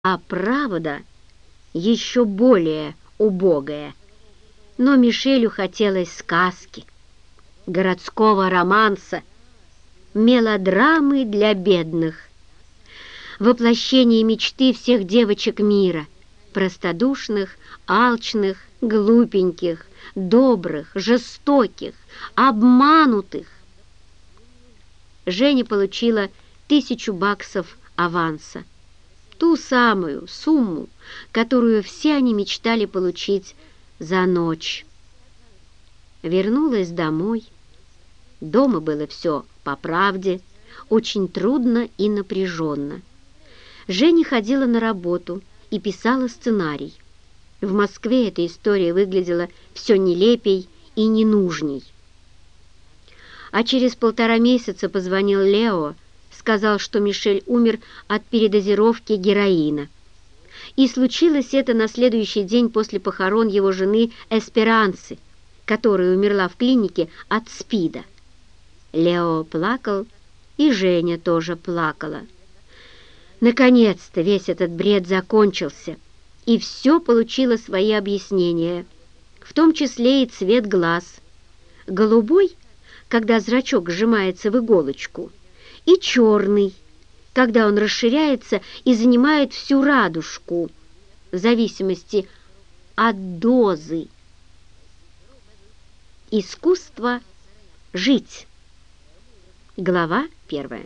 а правда еще более убогая. Но Мишелю хотелось сказки, городского романса, мелодрамы для бедных, воплощение мечты всех девочек мира, простодушных, алчных, глупеньких, добрых, жестоких, обманутых. Женя получила 1000 баксов аванса, ту самую сумму, которую все они мечтали получить за ночь. Вернулась домой. Дома было все по правде, очень трудно и напряженно. Женя ходила на работу и писала сценарий. В Москве эта история выглядела все нелепей и ненужней. А через 1,5 месяца позвонил Лео, сказал, что Мишель умер от передозировки героина. И случилось это на следующий день после похорон его жены Эсперанцы, которая умерла в клинике от СПИДа. Лео плакал, и Женя тоже плакала. Наконец-то весь этот бред закончился, и все получило свои объяснения, в том числе и цвет глаз. Голубой, когда зрачок сжимается в иголочку, и черный, когда он расширяется и занимает всю радужку, в зависимости от дозы. Искусство жить. Глава 1.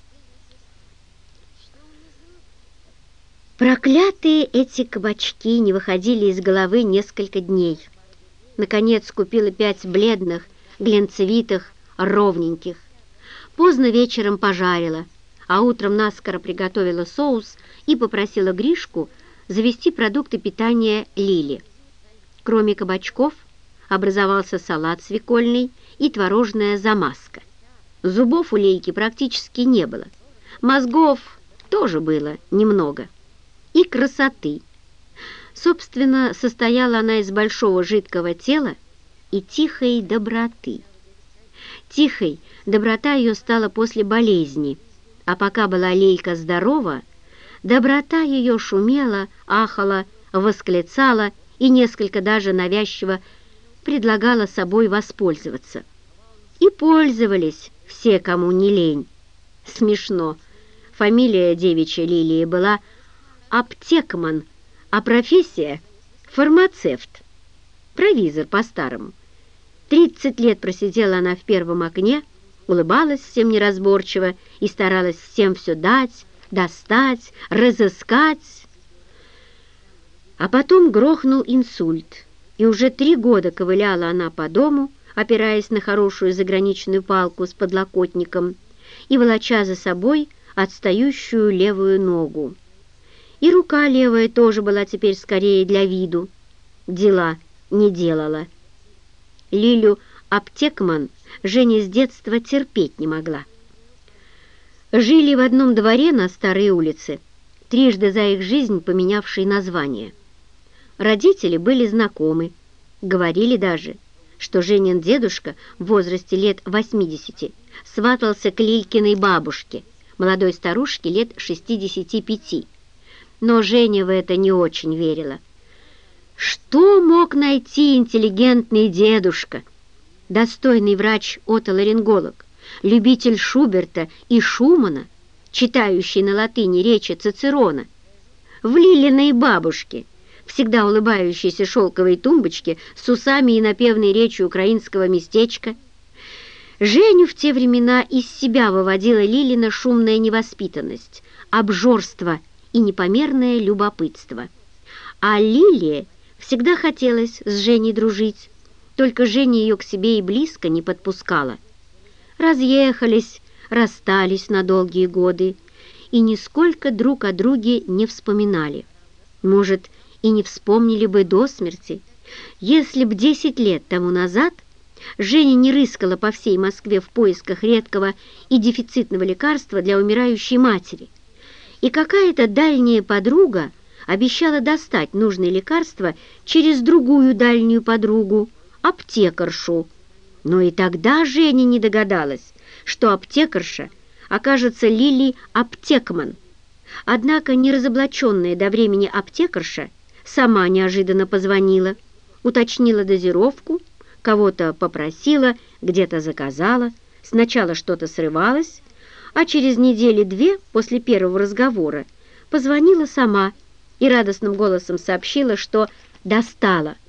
Проклятые эти кабачки не выходили из головы несколько дней. Наконец купила 5 бледных, глянцевитых, ровненьких. Поздно вечером пожарила, а утром наскоро приготовила соус и попросила Гришку завести продукты питания Лили. Кроме кабачков образовался салат свекольный и творожная замазка. Зубов у Лейки практически не было, мозгов тоже было немного. И красоты. Собственно, состояла она из большого жидкого тела и тихой доброты. Тихой доброта ее стала после болезни, а пока была Лейка здорова, доброта ее шумела, ахала, восклицала и несколько даже навязчиво предлагала собой воспользоваться. И пользовались все, кому не лень. Смешно. Фамилия девичья Лилии была Аптекман, а профессия — фармацевт. Провизор по-старому. 30 лет просидела она в первом окне, улыбалась всем неразборчиво и старалась всем все дать, достать, разыскать. А потом грохнул инсульт, и уже 3 года ковыляла она по дому, опираясь на хорошую заграничную палку с подлокотником и волоча за собой отстающую левую ногу. И рука левая тоже была теперь скорее для виду. Дела не делала. Лилю Аптекман Женя с детства терпеть не могла. Жили в одном дворе на Старой улице, трижды за их жизнь поменявшей название. Родители были знакомы, говорили даже, что Женин дедушка в возрасте лет 80 сватался к Лилькиной бабушке, молодой старушке лет 65. Но Женя в это не очень верила. Что мог найти интеллигентный дедушка, достойный врач-отоларинголог, любитель Шуберта и Шумана, читающий на латыни речи Цицерона, в Лилиной бабушке, всегда улыбающейся шелковой тумбочке с усами и напевной речью украинского местечка? Женю в те времена из себя выводила Лилина шумная невоспитанность, обжорство и непомерное любопытство. А Лиле всегда хотелось с Женей дружить, только Женя ее к себе и близко не подпускала. Разъехались, расстались на долгие годы и нисколько друг о друге не вспоминали. Может, и не вспомнили бы до смерти, если б 10 лет тому назад Женя не рыскала по всей Москве в поисках редкого и дефицитного лекарства для умирающей матери, и какая-то дальняя подруга обещала достать нужное лекарство через другую дальнюю подругу, аптекаршу. Но и тогда Женя не догадалась, что аптекарша окажется Лили Аптекман, Однако неразоблаченная до времени аптекарша сама неожиданно позвонила, уточнила дозировку, кого-то попросила, где-то заказала. Сначала что-то срывалось, а через недели-две после первого разговора позвонила сама и радостным голосом сообщила, что достала